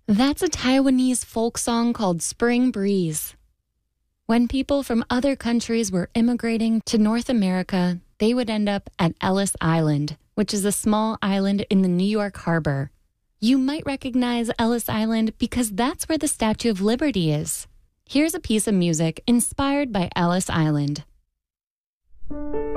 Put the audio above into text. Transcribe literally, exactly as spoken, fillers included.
That's a Taiwanese folk song called Spring Breeze. When people from other countries were immigrating to North America, they would end up at Ellis Island, which is a small island in the New York harbor. You might recognize Ellis Island because that's where the Statue of Liberty is. Here's a piece of music inspired by Ellis Island.